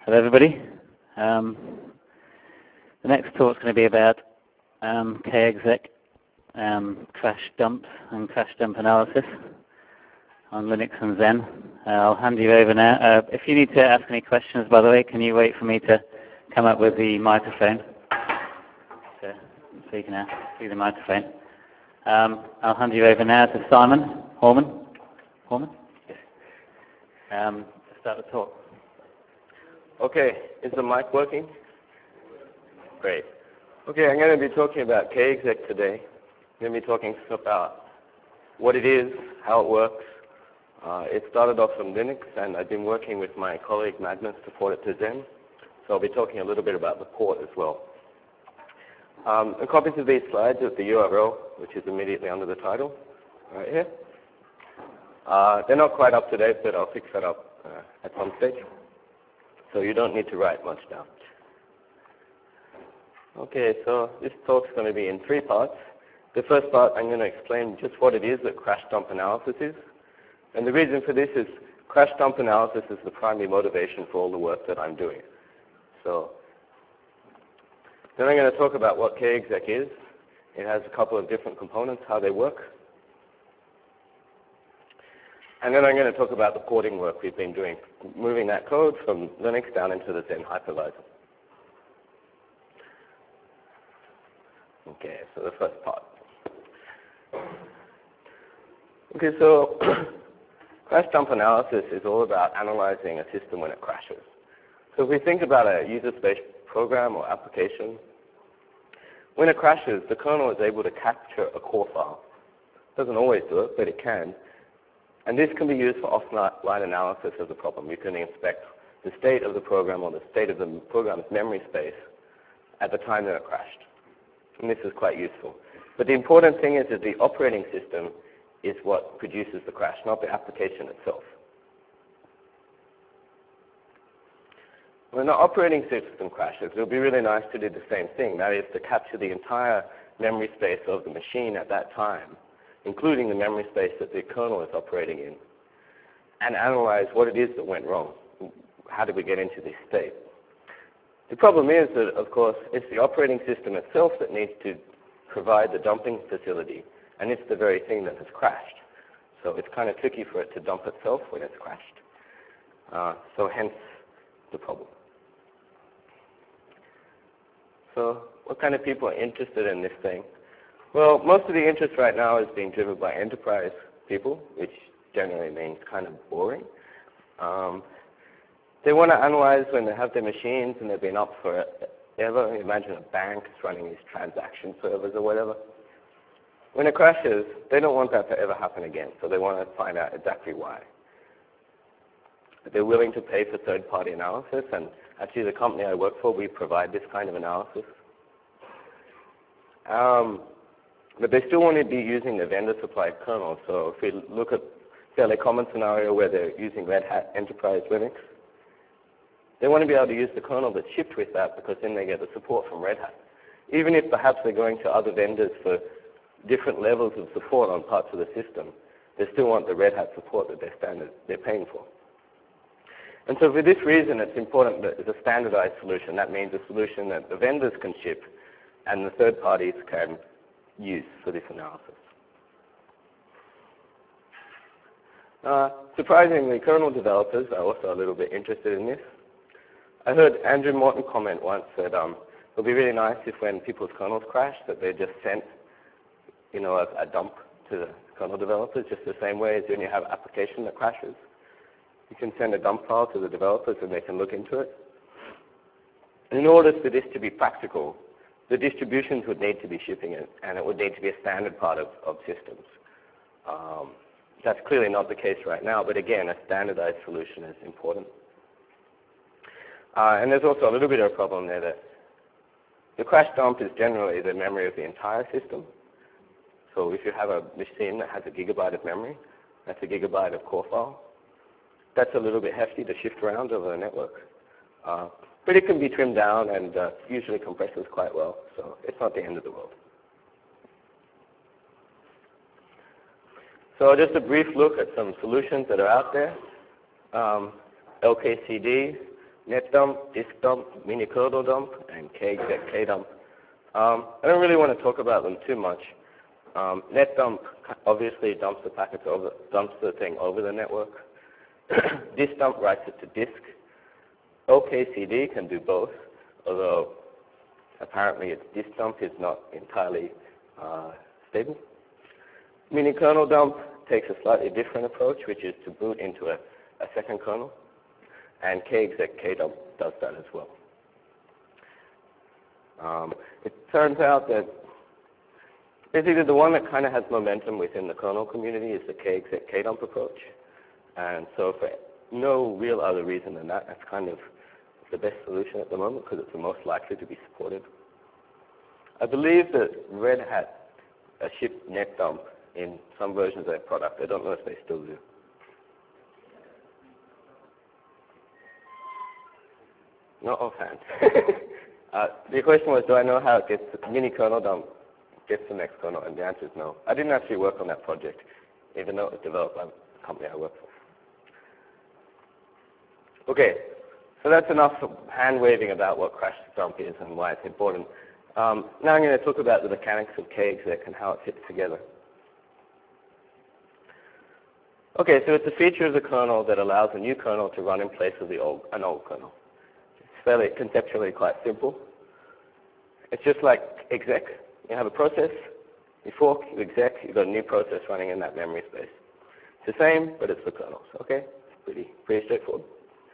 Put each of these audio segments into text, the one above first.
Hello, everybody. The next talk is going to be about KExec, crash dumps and crash dump analysis on Linux and Zen. I'll hand you over now. If you need to ask any questions, by the way, can you wait for me to come up with the microphone so you can see the microphone. I'll hand you over now to Simon Horman. Horman? Yes. To start the talk. Okay, is the mic working? Great. Okay, I'm going to be talking about KExec today. I'm going to be talking about what it is, how it works. It started off from Linux, and I've been working with my colleague Magnus to port it to Zen. So I'll be talking a little bit about the port as well. A copy of these slides at the URL, which is immediately under the title, right here. They're not quite up to date, but I'll fix that up at some stage. So you don't need to write much down. Okay, so this talk's going to be in 3 parts. The first part, I'm going to explain just what it is that crash dump analysis is. And the reason for this is crash dump analysis is the primary motivation for all the work that I'm doing. So then I'm going to talk about what KExec is. It has a couple of different components, how they work. And then I'm going to talk about the porting work we've been doing, moving that code from Linux down into the Zen hypervisor. Okay, so the first part. Okay, so crash dump analysis is all about analyzing a system when it crashes. So if we think about a user-space program or application, when it crashes, the kernel is able to capture a core file. It doesn't always do it, but it can. And this can be used for offline analysis of the problem. You can inspect the state of the program or the state of the program's memory space at the time that it crashed. And this is quite useful. But the important thing is that the operating system is what produces the crash, not the application itself. When the operating system crashes, it will be really nice to do the same thing. That is to capture the entire memory space of the machine at that time, including the memory space that the kernel is operating in, and analyze what it is that went wrong. How did we get into this state? The problem is that, of course, it's the operating system itself that needs to provide the dumping facility, and it's the very thing that has crashed. So it's kind of tricky for it to dump itself when it's crashed. So hence the problem. So what kind of people are interested in this thing? Well, most of the interest right now is being driven by enterprise people, which generally means kind of boring. They want to analyze when they have their machines and they've been up forever. Imagine a bank is running these transaction servers or whatever. When it crashes, they don't want that to ever happen again, so they want to find out exactly why. They're willing to pay for third-party analysis, and actually the company I work for, we provide this kind of analysis. But they still want to be using the vendor-supplied kernel. So if we look at a fairly common scenario where they're using Red Hat Enterprise Linux, they want to be able to use the kernel that's shipped with that because then they get the support from Red Hat. Even if perhaps they're going to other vendors for different levels of support on parts of the system, they still want the Red Hat support that they're paying for. And so for this reason, it's important that it's a standardized solution. That means a solution that the vendors can ship and the third parties can use for this analysis. Surprisingly, kernel developers are also a little bit interested in this. I heard Andrew Morton comment once that it would be really nice if when people's kernels crash that they just sent a dump to the kernel developers, just the same way as when you have an application that crashes. You can send a dump file to the developers and they can look into it. In order for this to be practical, the distributions would need to be shipping it, and it would need to be a standard part of systems. That's clearly not the case right now, but again, a standardized solution is important. And there's also a little bit of a problem there that the crash dump is generally the memory of the entire system. So if you have a machine that has a gigabyte of memory, that's a gigabyte of core file. That's a little bit hefty to shift around over the network. But it can be trimmed down and usually compresses quite well, so it's not the end of the world. So just a brief look at some solutions that are out there. LKCD, net dump, disk dump, mini kernel dump, and kexec kdump. I don't really want to talk about them too much. Net dump obviously dumps the thing over the network. Disk dump writes it to disk. OKCD can do both, although apparently its disk dump is not entirely stable. Mini kernel dump takes a slightly different approach, which is to boot into a second kernel, and kexec kdump does that as well. It turns out that basically the one that kind of has momentum within the kernel community is the kexec kdump approach, and so for no real other reason than that, that's kind of the best solution at the moment because it's the most likely to be supported. I believe that Red Hat shipped net dump in some versions of their product. I don't know if they still do. Not offhand. The question was, do I know how it gets mini kernel dump gets the next kernel? And the answer is no. I didn't actually work on that project, even though it was developed by the company I work for. Okay, so that's enough hand-waving about what crash dump is and why it's important. Now I'm going to talk about the mechanics of kexec and how it fits together. Okay, so it's a feature of the kernel that allows a new kernel to run in place of an old kernel. It's fairly conceptually quite simple. It's just like exec. You have a process, you fork, you exec, you've got a new process running in that memory space. It's the same, but it's the kernels, okay? It's pretty straightforward.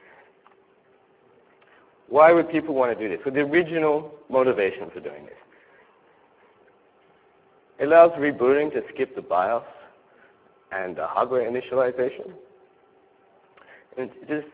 Why would people want to do this? Well, the original motivation for doing this. It allows rebooting to skip the BIOS and hardware initialization. And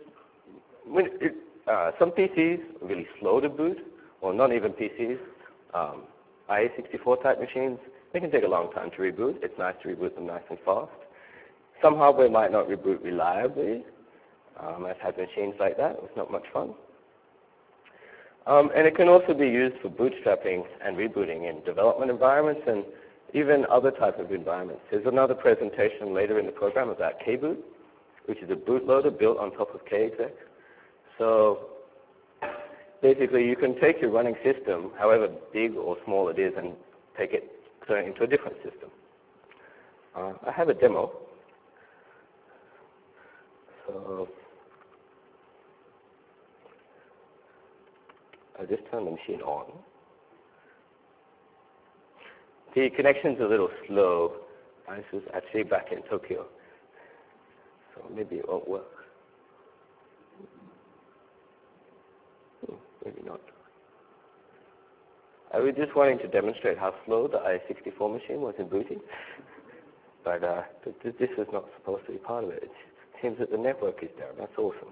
some PCs are really slow to boot, or not even PCs. IA64 type machines, they can take a long time to reboot. It's nice to reboot them nice and fast. Some hardware might not reboot reliably. I've had machines like that. It's not much fun. And it can also be used for bootstrapping and rebooting in development environments and even other types of environments. There's another presentation later in the program about kboot, which is a bootloader built on top of kexec. So basically, you can take your running system, however big or small it is, and turn it into a different system. I have a demo. So I'll just turn the machine on. The connection's a little slow. This is actually back in Tokyo, so maybe it won't work. Maybe not. I was just wanting to demonstrate how slow the IA64 machine was in booting, but this is not supposed to be part of it. It seems that the network is down. That's awesome.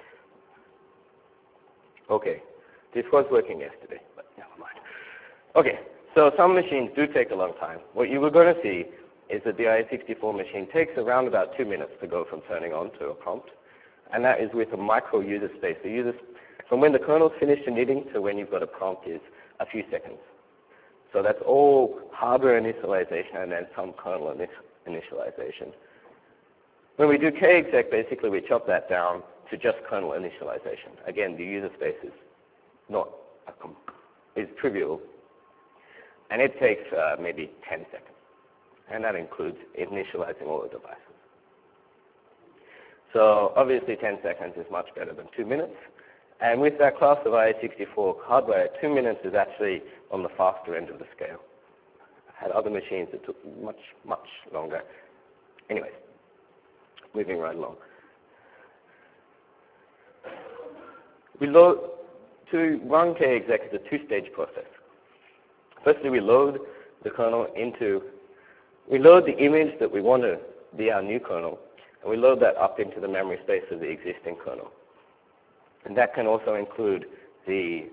Okay, this was working yesterday, but never mind. Okay, so some machines do take a long time. What you were going to see is that the IA64 machine takes around about 2 minutes to go from turning on to a prompt, and that is with a micro user space. From when the kernel's finished initting to when you've got a prompt is a few seconds. So that's all hardware initialization and then some kernel initialization. When we do kexec, basically we chop that down to just kernel initialization. Again, the user space is trivial, and it takes maybe 10 seconds, and that includes initializing all the devices. So obviously 10 seconds is much better than 2 minutes. And with that class of IA64 hardware, 2 minutes is actually on the faster end of the scale. I had other machines that took much, much longer. Anyways, moving right along. To run kexec is a two-stage process. Firstly, we load the image that we want to be our new kernel, and we load that up into the memory space of the existing kernel. And that can also include any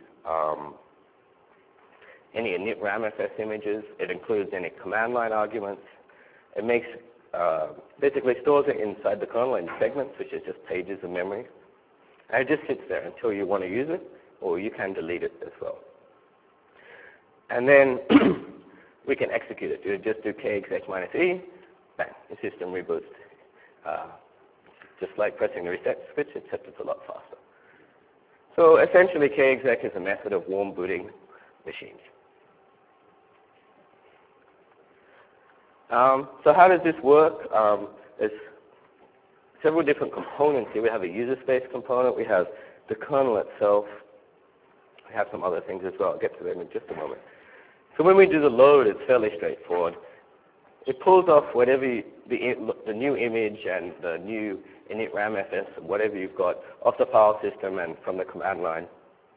init ramfs images. It includes any command line arguments. It basically stores it inside the kernel in segments, which is just pages of memory. And it just sits there until you want to use it, or you can delete it as well. And then we can execute it. You just do kexec -e, bang, the system reboots. Just like pressing the reset switch, except it's a lot faster. So essentially, kexec is a method of warm booting machines. So how does this work? There's several different components here. We have a user space component. We have the kernel itself. We have some other things as well. I'll get to them in just a moment. So when we do the load, it's fairly straightforward. It pulls off whatever the new image and the new init ramfs, whatever you've got, off the file system and from the command line.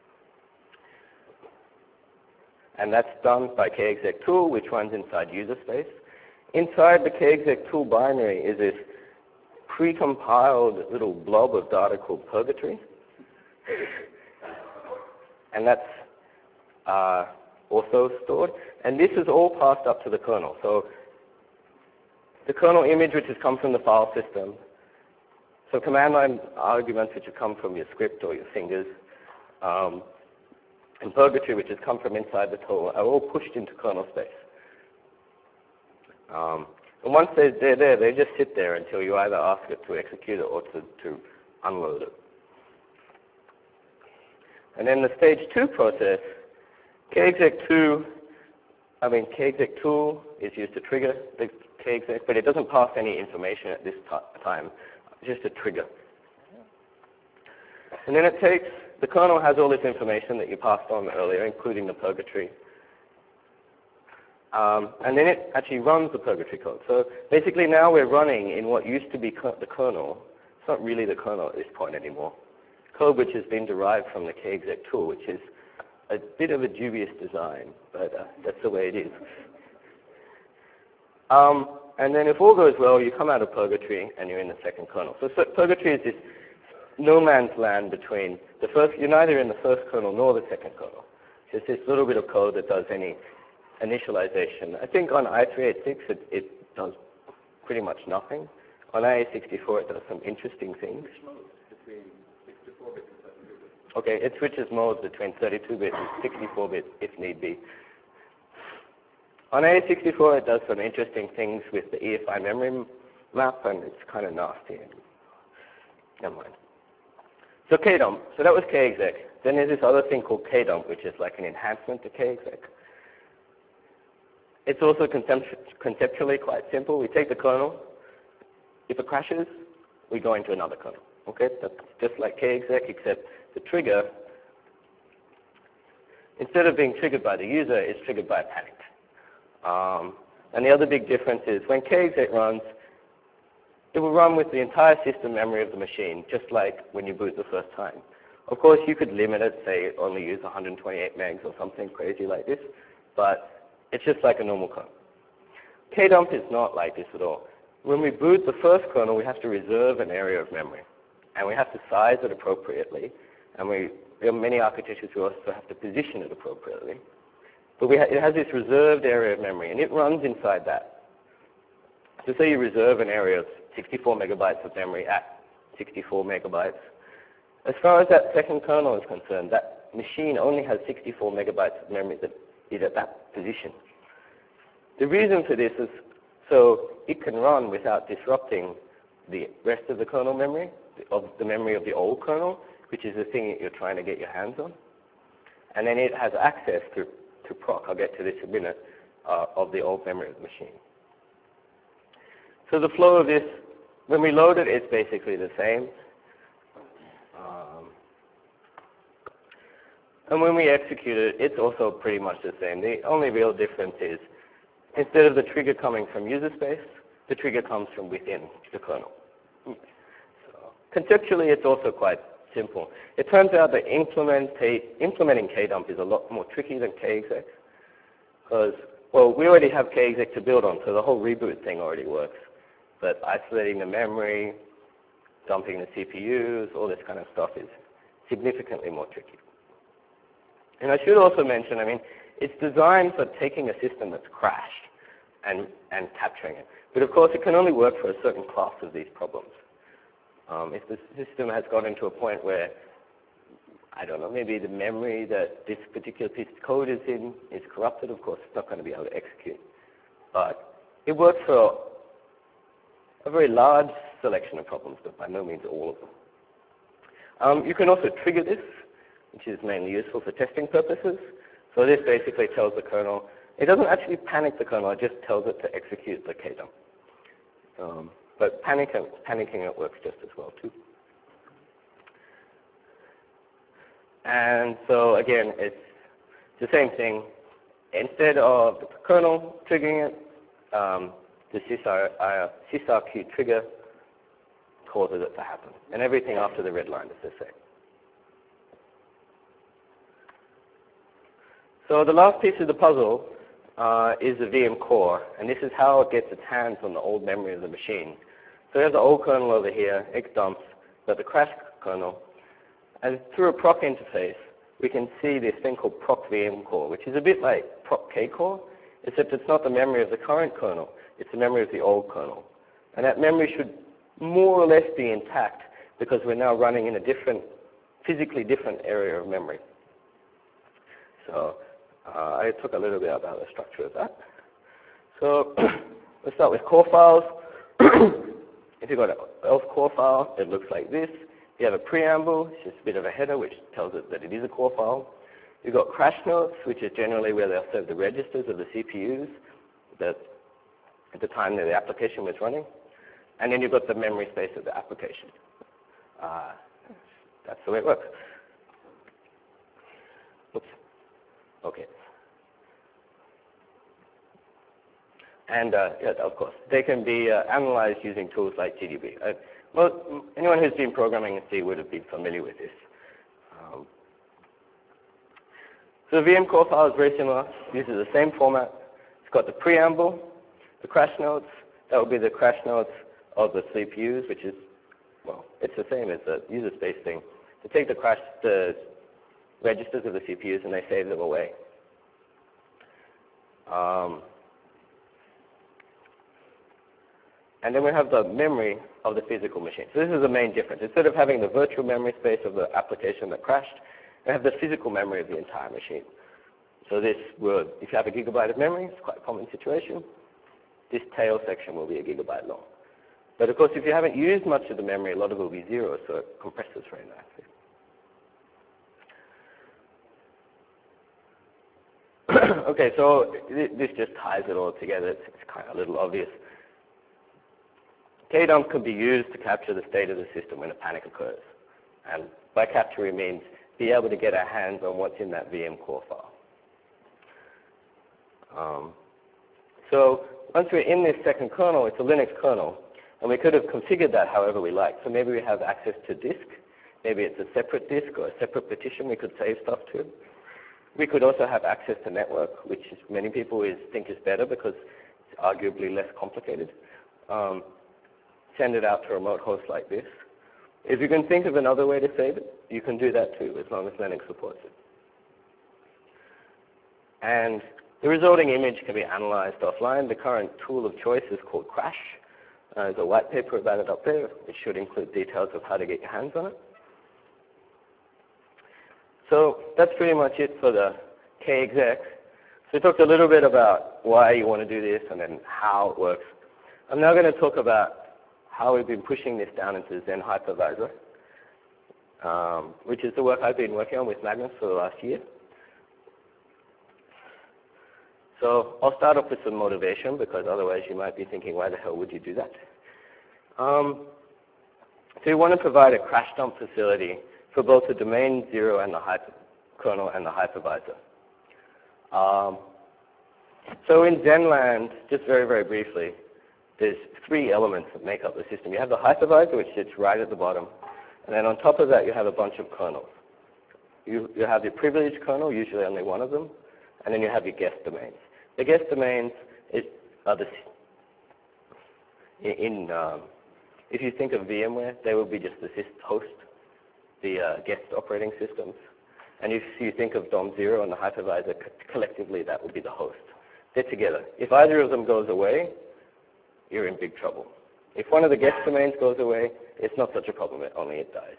And that's done by kexec tool, which runs inside user space. Inside the kexec tool binary is this pre-compiled little blob of data called purgatory. And that's also stored. And this is all passed up to the kernel. So the kernel image, which has come from the file system. So command line arguments, which have come from your script or your fingers. And purgatory, which has come from inside the tool, are all pushed into kernel space. And once they're there, they just sit there until you either ask it to execute it or to unload it. And then the stage 2 process, kexec tool is used to trigger the kexec, but it doesn't pass any information at this time. It's just a trigger. And then the kernel has all this information that you passed on earlier, including the purgatory. And then it actually runs the purgatory code. So basically now we're running in what used to be the kernel. It's not really the kernel at this point anymore. Code which has been derived from the kexec tool, which is a bit of a dubious design, but that's the way it is. And then if all goes well, you come out of purgatory and you're in the second kernel. So purgatory is this no man's land between you're neither in the first kernel nor the second kernel. It's this little bit of code that does any initialization. I think on i386 it does pretty much nothing. On IA64 it does some interesting things. Okay, it switches modes between 32-bit and 64-bit if need be. On IA64 it does some interesting things with the EFI memory map, and it's kind of nasty. Never mind. So kdump, so that was kexec. Then there's this other thing called kdump, which is like an enhancement to kexec. It's also conceptually quite simple. We take the kernel. If it crashes, we go into another kernel. Okay, that's just like kexec, except the trigger, instead of being triggered by the user, is triggered by a panic. And the other big difference is when kexec runs, it will run with the entire system memory of the machine, just like when you boot the first time. Of course, you could limit it, say only use 128 megs or something crazy like this, but it's just like a normal kernel. Kdump is not like this at all. When we boot the first kernel, we have to reserve an area of memory, and we have to size it appropriately, and we have many architectures who also have to position it appropriately. But it has this reserved area of memory, and it runs inside that. So say you reserve an area of 64 megabytes of memory at 64 megabytes. As far as that second kernel is concerned, that machine only has 64 megabytes of memory that is at that position. The reason for this is so it can run without disrupting the rest of the kernel memory, of the memory of the old kernel, which is the thing that you're trying to get your hands on. And then it has access to proc, I'll get to this in a minute, of the old memory of the machine. So the flow of this, when we load it, it's basically the same. And when we execute it, it's also pretty much the same. The only real difference is instead of the trigger coming from user space, the trigger comes from within the kernel. So conceptually, it's also quite simple. It turns out that implementing kdump is a lot more tricky than kexec because, well, we already have kexec to build on, so the whole reboot thing already works. But isolating the memory, dumping the CPUs, all this kind of stuff is significantly more tricky. And I should also mention, I mean, it's designed for taking a system that's crashed and capturing it. But of course, it can only work for a certain class of these problems. If the system has gotten to a point where, I don't know, maybe the memory that this particular piece of code is in is corrupted, of course, it's not going to be able to execute. But it works for a very large selection of problems, but by no means all of them. You can also trigger this which is mainly useful for testing purposes. So this basically tells the kernel, it doesn't actually panic the kernel, it just tells it to execute the kdump. But panicking it works just as well too. And so again, it's the same thing. Instead of the kernel triggering it, the sysrq trigger causes it to happen. And everything after the red line is the same. So the last piece of the puzzle is the VM core, and this is how it gets its hands on the old memory of the machine. So there's the old kernel over here, xdumps, got the crash kernel, and through a proc interface, we can see this thing called proc VM core, which is a bit like proc kcore, except it's not the memory of the current kernel, it's the memory of the old kernel. And that memory should more or less be intact because we're now running in a different, physically different area of memory. So I talk a little bit about the structure of that. So let's start with core files. If you've got an ELF core file, it looks like this. You have a preamble, it's just a bit of a header which tells it that it is a core file. You've got crash notes, which is generally where they'll serve the registers of the CPUs that at the time that the application was running. And then you've got the memory space of the application. That's the way it works. Oops. Okay. And yeah, of course, they can be analyzed using tools like GDB. Well, anyone who's been programming in C would have been familiar with this. So the VM core file is very similar. It uses the same format. It's got the preamble, the crash notes. That would be the crash notes of the CPUs, which is, well, it's the same as the user space thing. They take the registers of the CPUs and they save them away. And then we have the memory of the physical machine. So this is the main difference. Instead of having the virtual memory space of the application that crashed, we have the physical memory of the entire machine. So this would, if you have a gigabyte of memory, it's quite a common situation, this tail section will be a gigabyte long. But of course, if you haven't used much of the memory, a lot of it will be zero, so it compresses very nicely. Okay, so this just ties it all together. It's kind of a little obvious. Kdump can be used to capture the state of the system when a panic occurs. And by capture, it means be able to get our hands on what's in that VM core file. So once we're in this second kernel, it's a Linux kernel, and we could have configured that however we like. So maybe we have access to disk. Maybe it's a separate disk or a separate partition we could save stuff to. We could also have access to network, which many people think is better because it's arguably less complicated. Send it out to a remote host like this. If you can think of another way to save it, you can do that too, as long as Linux supports it. And the resulting image can be analyzed offline. The current tool of choice is called Crash. There's a white paper about it up there, which should include details of how to get your hands on it. So that's pretty much it for the kexec. So we talked a little bit about why you want to do this and then how it works. I'm now going to talk about how we've been pushing this down into Xen Hypervisor, which is the work I've been working on with Magnus for the last year. So I'll start off with some motivation because otherwise you might be thinking, why the hell would you do that? So we want to provide a crash dump facility for both the domain 0 and the kernel and the hypervisor. So in Xenland, just very, very briefly, there's three elements that make up the system. You have the hypervisor, which sits right at the bottom. And then on top of that, you have a bunch of kernels. You have your privileged kernel, usually only one of them. And then you have your guest domains. The guest domains are if you think of VMware, they will be just the host, the guest operating systems. And if you think of DOM0 and the hypervisor, collectively that would be the host. They're together. If either of them goes away, you're in big trouble. If one of the guest domains goes away, it's not such a problem, only it dies.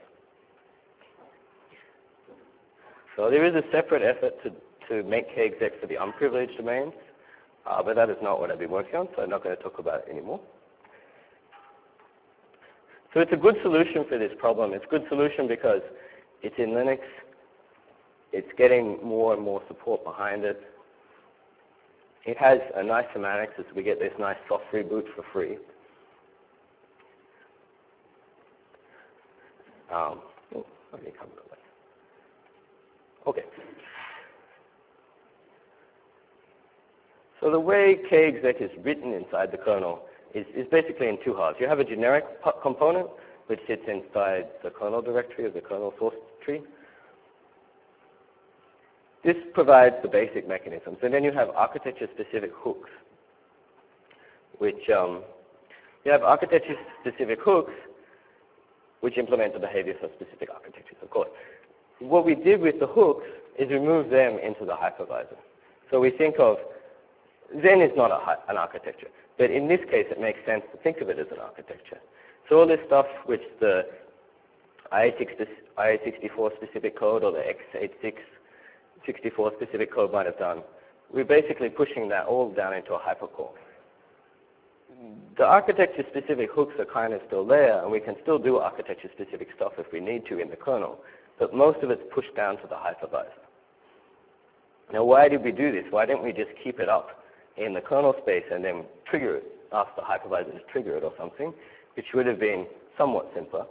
So there is a separate effort to make kexec for the unprivileged domains, but that is not what I've been working on, so I'm not going to talk about it anymore. So it's a good solution for this problem. It's a good solution because it's in Linux, It's getting more and more support behind it. It has a nice semantics as we get this nice soft reboot for free. Okay. So the way kexec is written inside the kernel is basically in two halves. You have a generic component, which sits inside the kernel directory of the kernel source tree. This provides the basic mechanisms. And then you have architecture-specific hooks, which you have architecture-specific hooks, which implement the behaviors of specific architectures, of course. What we did with the hooks is remove them into the hypervisor. So we think of Zen is not an architecture, but in this case, it makes sense to think of it as an architecture. So all this stuff which the IA64 specific code or the x86 64 specific code might have done, we're basically pushing that all down into a hypercore. The architecture-specific hooks are kind of still there, and we can still do architecture-specific stuff if we need to in the kernel, but most of it's pushed down to the hypervisor. Now, why did we do this? Why didn't we just keep it up in the kernel space and then trigger it, ask the hypervisor to trigger it or something, which would have been somewhat simpler?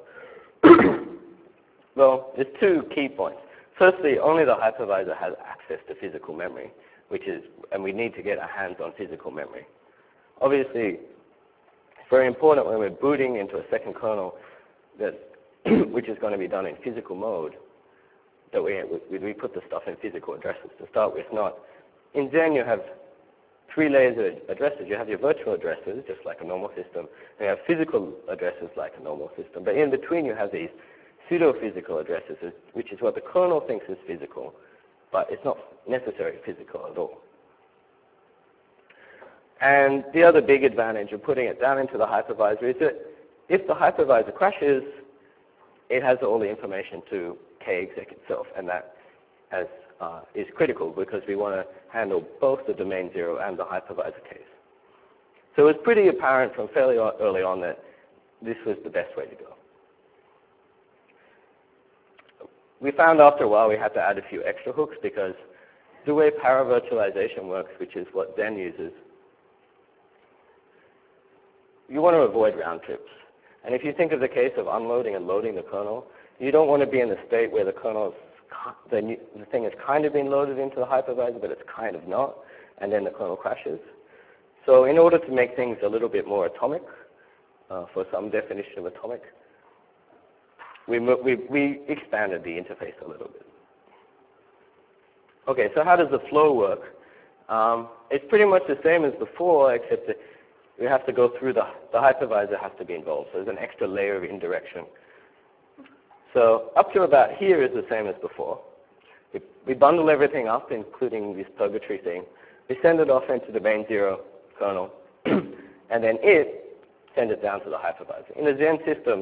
Well, there's two key points. Firstly, only the hypervisor has access to physical memory, and we need to get our hands on physical memory. Obviously, it's very important when we're booting into a second kernel which is going to be done in physical mode, that we put the stuff in physical addresses to start with. Not in Zen, you have 3 layers of addresses. You have your virtual addresses, just like a normal system, and you have physical addresses like a normal system. But in between, you have these pseudo-physical addresses, which is what the kernel thinks is physical, but it's not necessarily physical at all. And the other big advantage of putting it down into the hypervisor is that if the hypervisor crashes, it has all the information to kexec itself, and that is critical because we want to handle both the domain 0 and the hypervisor case. So it was pretty apparent from fairly early on that this was the best way to go. We found after a while we had to add a few extra hooks because the way paravirtualization works, which is what Zen uses, you want to avoid round trips. And if you think of the case of unloading and loading the kernel, you don't want to be in the state where the thing has kind of been loaded into the hypervisor, but it's kind of not, and then the kernel crashes. So in order to make things a little bit more atomic, for some definition of atomic, we expanded the interface a little bit. Okay, so how does the flow work? It's pretty much the same as before, except that we have to go through the hypervisor has to be involved. So there's an extra layer of indirection. So up to about here is the same as before. We bundle everything up, including this purgatory thing. We send it off into the domain 0 kernel, and then it sends it down to the hypervisor. In the Zen system,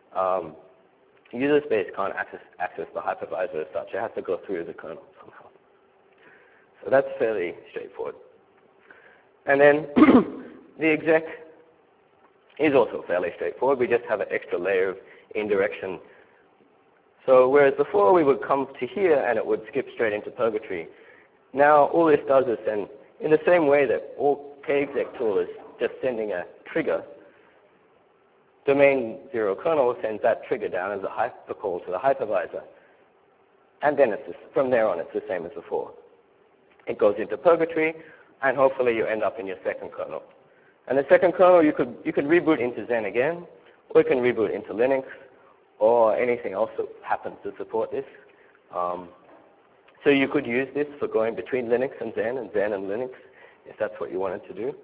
user space can't access the hypervisor as such. It has to go through the kernel somehow. So that's fairly straightforward. And then the exec is also fairly straightforward. We just have an extra layer of indirection. So whereas before we would come to here and it would skip straight into purgatory, now all this does is send, in the same way that all kexec tool is just sending a trigger, domain 0 kernel sends that trigger down as a hypercall to the hypervisor. And then from there on, it's the same as before. It goes into purgatory, and hopefully you end up in your second kernel. And the second kernel, you could reboot into Zen again, or you can reboot into Linux, or anything else that happens to support this. So you could use this for going between Linux and Zen and Linux, if that's what you wanted to do.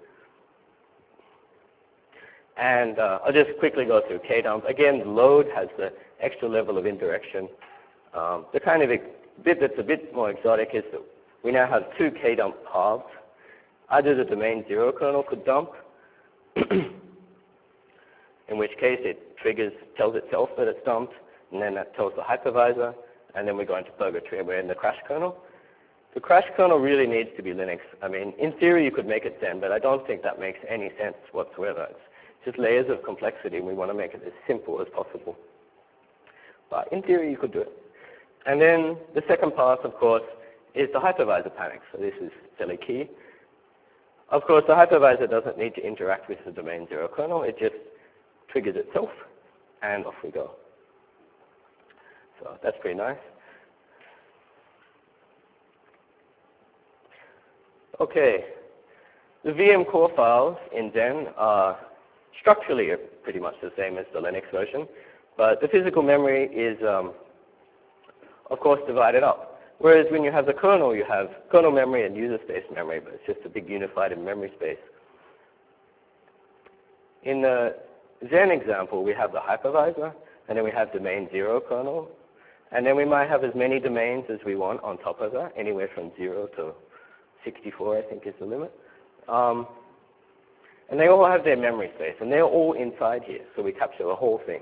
And I'll just quickly go through kdump. Again, load has the extra level of indirection. The kind of bit that's a bit more exotic is that we now have 2 kdump paths. Either the domain 0 kernel could dump, in which case it tells itself that it's dumped, and then that tells the hypervisor, and then we go into purgatory and we're in the crash kernel. The crash kernel really needs to be Linux. I mean, in theory you could make it Zen, but I don't think that makes any sense whatsoever. It's just layers of complexity, and we want to make it as simple as possible. But in theory you could do it. And then the second part, of course, is the hypervisor panic. So this is fairly key. Of course, the hypervisor doesn't need to interact with the domain 0 kernel. It just triggers itself, and off we go. So that's pretty nice. Okay. The VM core files in Xen are structurally pretty much the same as the Linux version, but the physical memory is, of course, divided up. Whereas when you have the kernel, you have kernel memory and user space memory, but it's just a big unified memory space. In the Xen example, we have the hypervisor, and then we have domain 0 kernel, and then we might have as many domains as we want on top of that, anywhere from 0 to 64, I think is the limit. And they all have their memory space, and they're all inside here, so we capture the whole thing.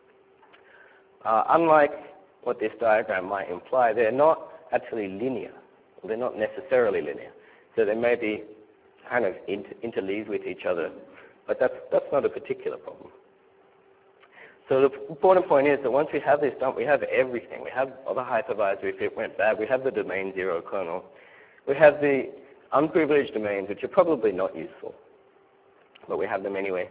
Unlike what this diagram might imply, they're not actually linear. They're not necessarily linear. So they may be kind of interleaved with each other, but that's not a particular problem. So the important point is that once we have this done, we have everything. We have all the hypervisor if it went bad. We have the domain 0 kernel. We have the unprivileged domains, which are probably not useful, but we have them anyway.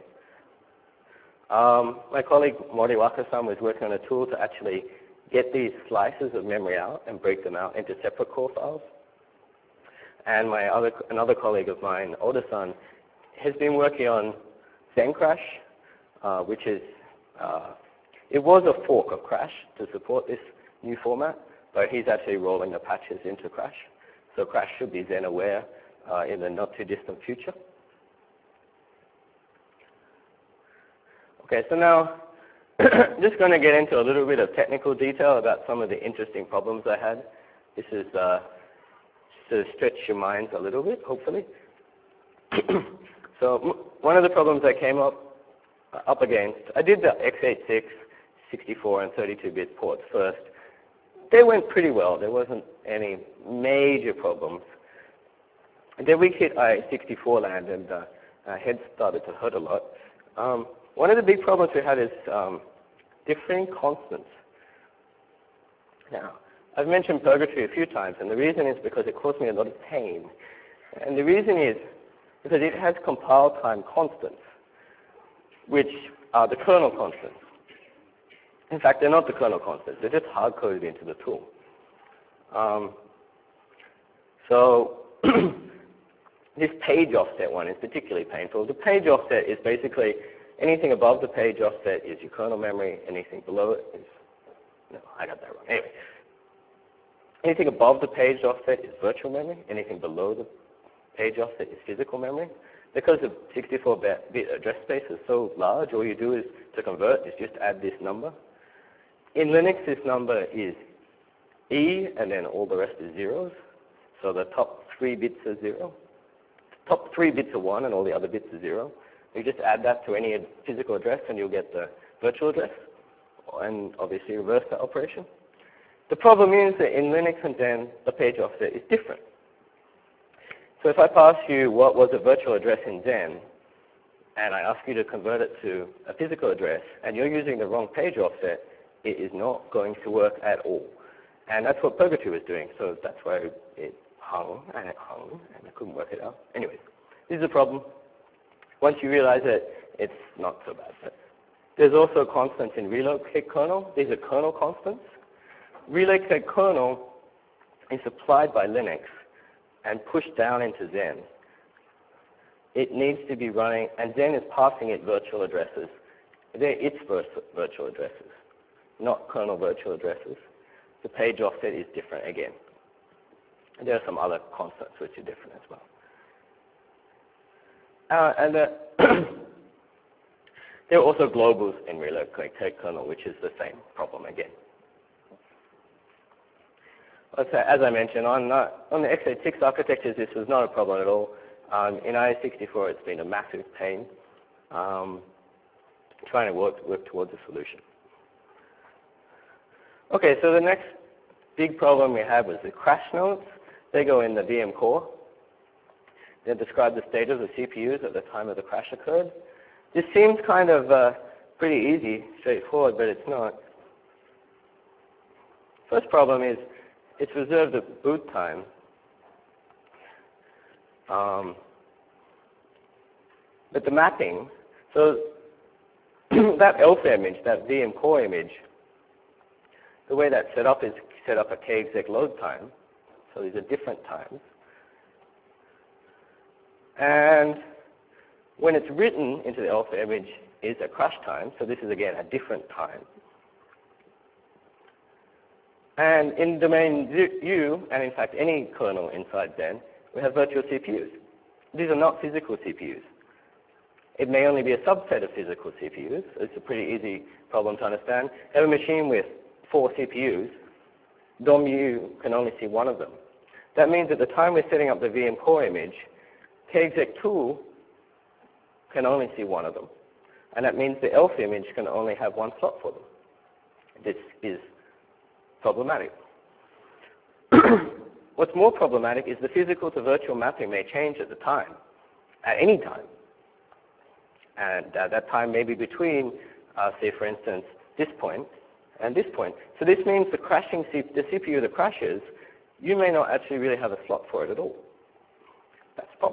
My colleague Mori Wakasan was working on a tool to actually get these slices of memory out and break them out into separate core files. And another colleague of mine, Oda-san, has been working on XenCrash, which is, it was a fork of Crash to support this new format, but he's actually rolling the patches into Crash. So Crash should be Xen aware in the not too distant future. Okay, so now just going to get into a little bit of technical detail about some of the interesting problems I had. This is to stretch your minds a little bit, hopefully. So one of the problems I came up against, I did the x86, 64, and 32-bit ports first. They went pretty well. There wasn't any major problems. And then we hit i64 land, and our head started to hurt a lot. One of the big problems we had is differing constants. Now, I've mentioned purgatory a few times, and the reason is because it caused me a lot of pain. And the reason is because it has compile time constants, which are the kernel constants. In fact, they're not the kernel constants. They're just hard-coded into the tool. So this page offset one is particularly painful. The page offset is basically anything above the page offset is your kernel memory. Anything below it is, no, I got that wrong. Anyway, anything above the page offset is virtual memory. Anything below the page offset is physical memory. Because the 64-bit address space is so large, all you do is to convert is just add this number. In Linux, this number is E, and then all the rest is zeros. So the top 3 bits are 0. The top 3 bits are 1, and all the other bits are 0. You just add that to any physical address, and you'll get the virtual address, and obviously reverse that operation. The problem is that in Linux and Xen, the page offset is different. So if I pass you what was a virtual address in Xen, and I ask you to convert it to a physical address, and you're using the wrong page offset, it is not going to work at all. And that's what Purgatory was doing, so that's why it hung, and I couldn't work it out. Anyways, this is a problem. Once you realize it, it's not so bad. But there's also constants in relocate kernel. These are kernel constants. Relocate kernel is supplied by Linux and pushed down into Xen. It needs to be running, and Xen is passing it virtual addresses. They're its virtual addresses, not kernel virtual addresses. The page offset is different again. There are some other constants which are different as well. There are also globals in relocate kernel, which is the same problem again. As I mentioned, on the x86 architectures, this was not a problem at all. In i64, it's been a massive pain trying to work towards a solution. Okay, so the next big problem we had was the crash nodes. They go in the VM core. They describe the state of the CPUs at the time of the crash occurred. This seems kind of pretty easy, straightforward, but it's not. First problem is it's reserved at boot time. But the mapping, so that alpha image, that VM core image, the way that's set up is set up at kexec load time. So these are different times. And when it's written into the alpha image is a crash time. So this is, again, a different time. And in domain U, and in fact any kernel inside Zen, we have virtual CPUs. These are not physical CPUs. It may only be a subset of physical CPUs. It's a pretty easy problem to understand. Have a machine with 4 CPUs. DOM U can only see one of them. That means at the time we're setting up the VM core image, kexec tool can only see one of them. And that means the alpha image can only have one slot for them. This is problematic. What's more problematic is the physical to virtual mapping may change at the time, at any time. And that time may be between, say for instance, this point and this point. So this means the CPU that crashes, you may not actually really have a slot for it at all. That's a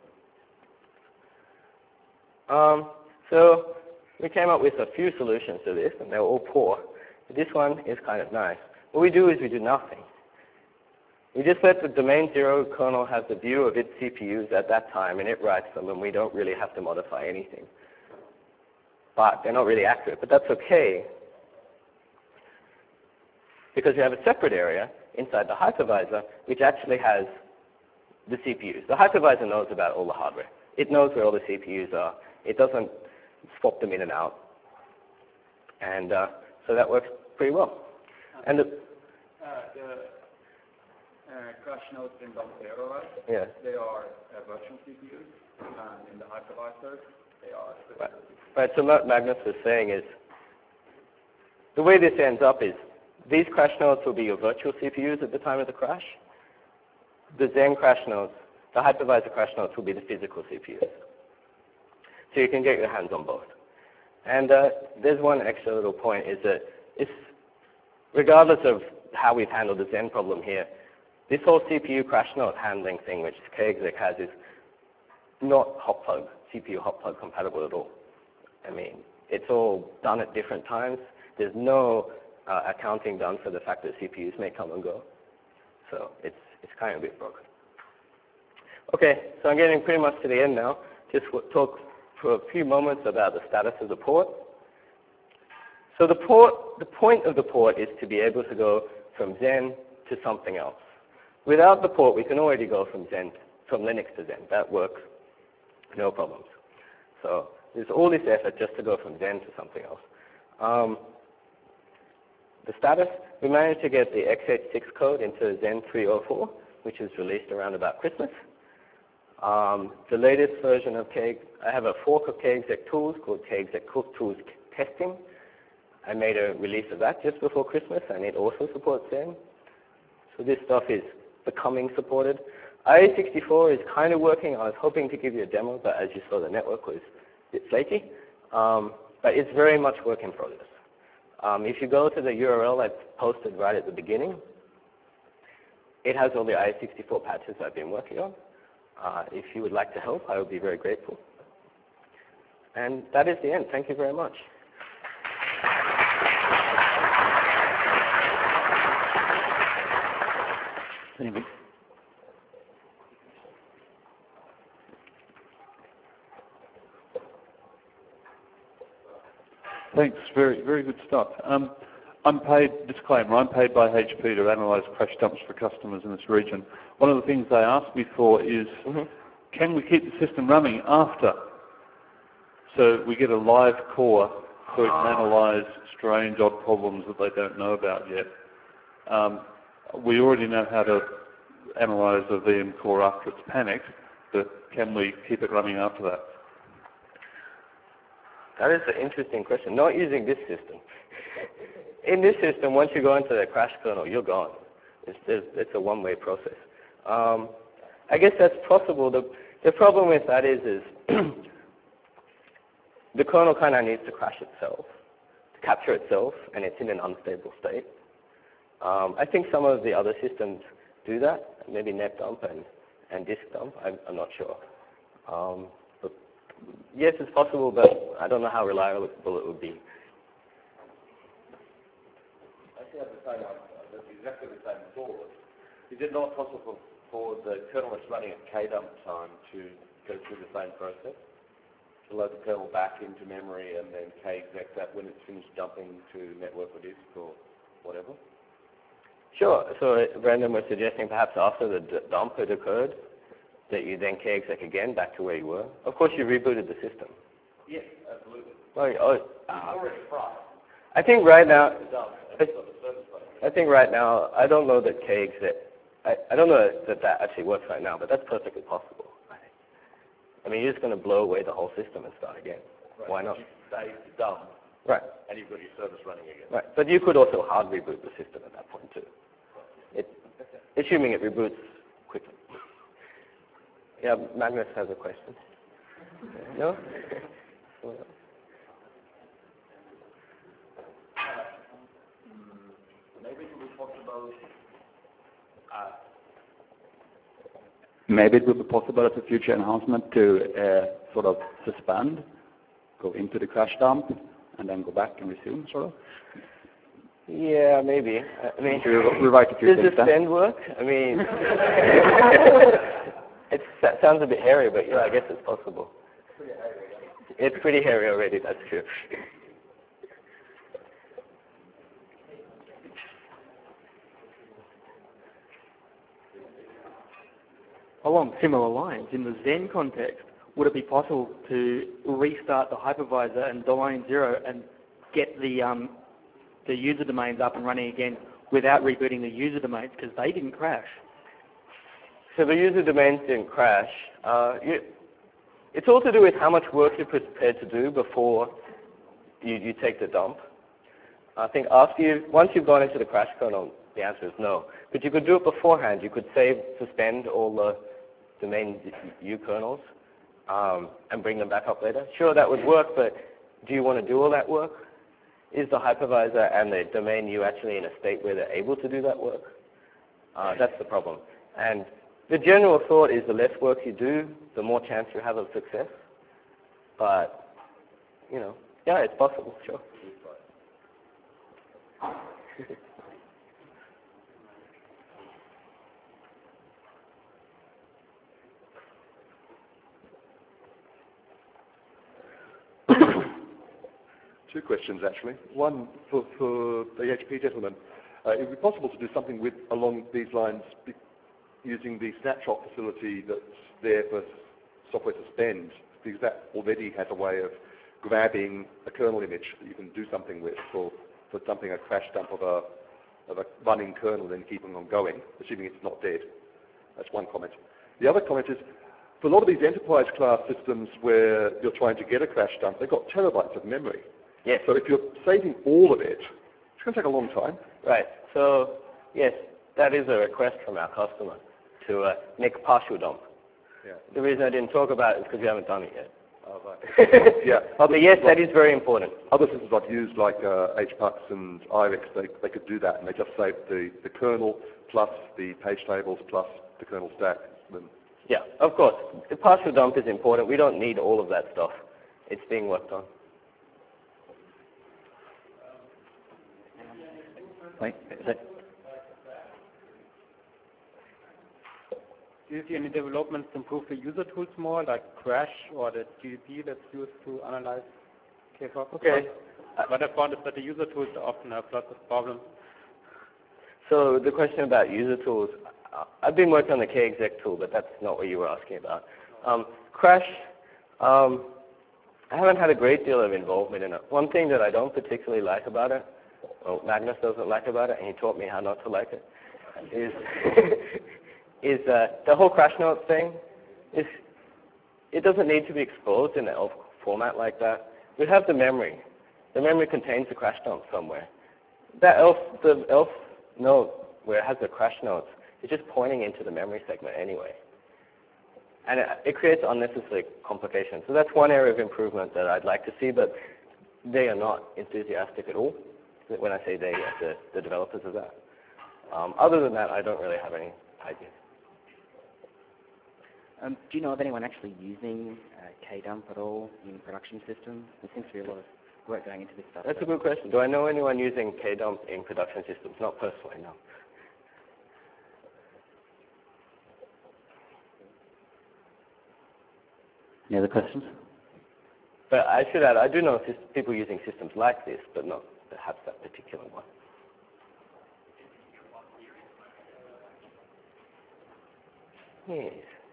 problem. So we came up with a few solutions to this, and they were all poor. This one is kind of nice. What we do is we do nothing. We just let the domain 0 kernel have the view of its CPUs at that time, and it writes them, and we don't really have to modify anything. But they're not really accurate, but that's okay, because we have a separate area inside the hypervisor which actually has the CPUs. The hypervisor knows about all the hardware. It knows where all the CPUs are. It doesn't swap them in and out. And so that works pretty well. And the crash nodes in DOM0, right? Yeah. They are virtual CPUs, and in the hypervisor, they are physical CPUs. Right, so what Magnus was saying is, the way this ends up is, these crash nodes will be your virtual CPUs at the time of the crash. The Zen crash nodes, the hypervisor crash nodes will be the physical CPUs. So you can get your hands on both. And there's one extra little point, is that it's, regardless of how we've handled the Zen problem here, this whole CPU crash node handling thing which kexec has is not CPU hot plug compatible at all. I mean, it's all done at different times. There's no accounting done for the fact that CPUs may come and go. So it's kind of a bit broken. Okay, so I'm getting pretty much to the end now. Just talk for a few moments about the status of the port. So the point of the port is to be able to go from Zen to something else. Without the port, we can already go from Linux to Zen. That works, no problems. So there's all this effort just to go from Zen to something else. The status, we managed to get the x86 code into Zen 3.04, which was released around about Christmas. The latest version of I have a fork of kexec tools called kexec tools testing. I made a release of that just before Christmas, and it also supports Zen. So this stuff is becoming supported. IA64 is kind of working. I was hoping to give you a demo, but as you saw, the network was a bit flaky. But it's very much work in progress. If you go to the URL I posted right at the beginning, it has all the IA64 patches I've been working on. If you would like to help, I would be very grateful. And that is the end. Thank you very much. Anyway. Thanks. Very, very good stuff. I'm paid, disclaimer, I'm paid by HP to analyze crash dumps for customers in this region. One of the things they asked me for is, can we keep the system running after? So we get a live core so it can analyze strange, odd problems that they don't know about yet. We already know how to analyze a VM core after it's panicked, but can we keep it running after that? That is an interesting question. Not using this system. In this system, once you go into the crash kernel, you're gone. It's a one-way process. I guess that's possible. The problem with that is the kernel kind of needs to crash itself, to capture itself, and it's in an unstable state. I think some of the other systems do that, maybe netdump and disk dump. I'm not sure. But yes, it's possible, but I don't know how reliable it would be. I actually have the same answer. That's exactly the same thought. Is it not possible for the kernel that's running at kdump time to go through the same process? To load the kernel back into memory and then kexec that when it's finished dumping to network or disk or whatever? Sure. So Brendan was suggesting perhaps after the dump had occurred, that you then kexec again back to where you were. Of course, you rebooted the system. Yes, absolutely. Already fried. I think right now, I don't know that kexec, I don't know that actually works right now, but that's perfectly possible. I mean, you're just going to blow away the whole system and start again. Right. Why not? You stay dumb. Right. And you've got your service running again. Right. But you could also hard reboot the system at that point too. Assuming it reboots quickly. Yeah, Magnus has a question. No? Maybe it will be possible. Maybe it will be possible as a future enhancement to sort of suspend, go into the crash dump, and then go back and resume, sort of. Yeah, maybe. I mean, rewrite a few does things suspend work? I mean, it sounds a bit hairy, but yeah, I guess it's possible. It's pretty hairy already, that's true. Along similar lines, in the Zen context, would it be possible to restart the hypervisor and domain 0 and get the user domains up and running again without rebooting the user domains because they didn't crash? So the user domains didn't crash. It's all to do with how much work you're prepared to do before you take the dump. I think once you've gone into the crash kernel, the answer is no. But you could do it beforehand. You could suspend all the domain U kernels and bring them back up later. Sure, that would work, but do you want to do all that work? Is the hypervisor and the domain U actually in a state where they're able to do that work? That's the problem. And the general thought is the less work you do, the more chance you have of success. But, yeah, it's possible, sure. Two questions, actually. One for the HP gentleman. It would be possible to do something along these lines using the snapshot facility that's there for software suspend, because that already has a way of grabbing a kernel image that you can do something with for dumping a crash dump of a running kernel and keeping on going, assuming it's not dead. That's one comment. The other comment is, for a lot of these enterprise class systems where you're trying to get a crash dump, they've got terabytes of memory. Yes. So if you're saving all of it, it's going to take a long time. Right. So, yes, that is a request from our customer to make a partial dump. Yeah. The reason I didn't talk about it is because we haven't done it yet. Oh, right. Yeah. But yes, that is very important. Other systems I've used, like HPUX and IRIX, they could do that, and they just save the kernel plus the page tables plus the kernel stack. Yeah, of course. The partial dump is important. We don't need all of that stuff. It's being worked on. Wait, Do you see any developments to improve the user tools more, like Crash or the GDP that's used to analyze KFOP? Okay. What I found is that the user tools often have lots of problems. So the question about user tools, I've been working on the kexec tool, but that's not what you were asking about. Crash, I haven't had a great deal of involvement in it. One thing that I don't particularly like about it, well, Magnus doesn't like about it, and he taught me how not to like it, is the whole crash notes thing. It doesn't need to be exposed in an ELF format like that. We have the memory. The memory contains the crash dump somewhere. The ELF note where it has the crash notes is just pointing into the memory segment anyway. And it creates unnecessary complications. So that's one area of improvement that I'd like to see, but they are not enthusiastic at all. When I say they, the developers of that. Other than that, I don't really have any ideas. Do you know of anyone actually using KDump at all in production systems? There seems to be a lot of work going into this stuff. That's a good question. Do I know anyone using KDump in production systems? Not personally, no. Any other questions? But I should add, I do know people using systems like this, but not perhaps that particular one. Yes.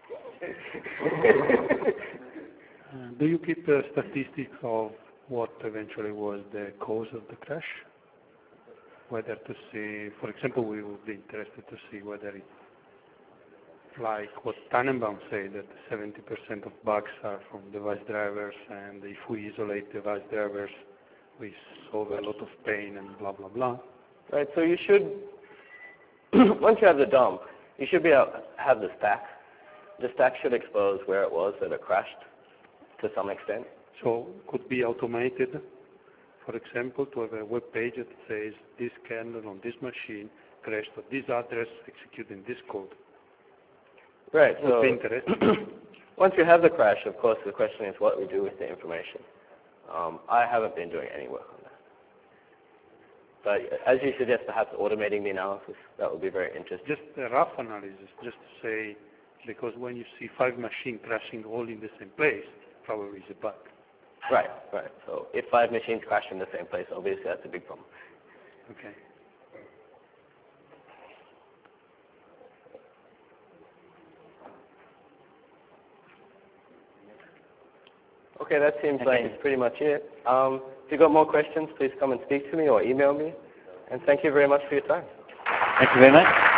Do you keep statistics of what eventually was the cause of the crash? Whether to see, for example, we would be interested to see whether it's like what Tannenbaum said, that 70% of bugs are from device drivers, and if we isolate device drivers, we solve a lot of pain and blah, blah, blah. Right, so you should, once you have the dump, you should be able to have the stack. The stack should expose where it was that it crashed to some extent. So could be automated, for example, to have a web page that says this kernel on this machine crashed at this address executing this code. Right, Would so be interesting. once you have the crash, of course, the question is what we do with the information. I haven't been doing any work on that. But as you suggest, perhaps automating the analysis, that would be very interesting. Just a rough analysis, just to say, because when you see 5 machines crashing all in the same place, probably is a bug. Right, right. So if 5 machines crash in the same place, obviously that's a big problem. Okay. Okay, that seems like it's pretty much it. If you've got more questions, please come and speak to me or email me. And thank you very much for your time. Thank you very much.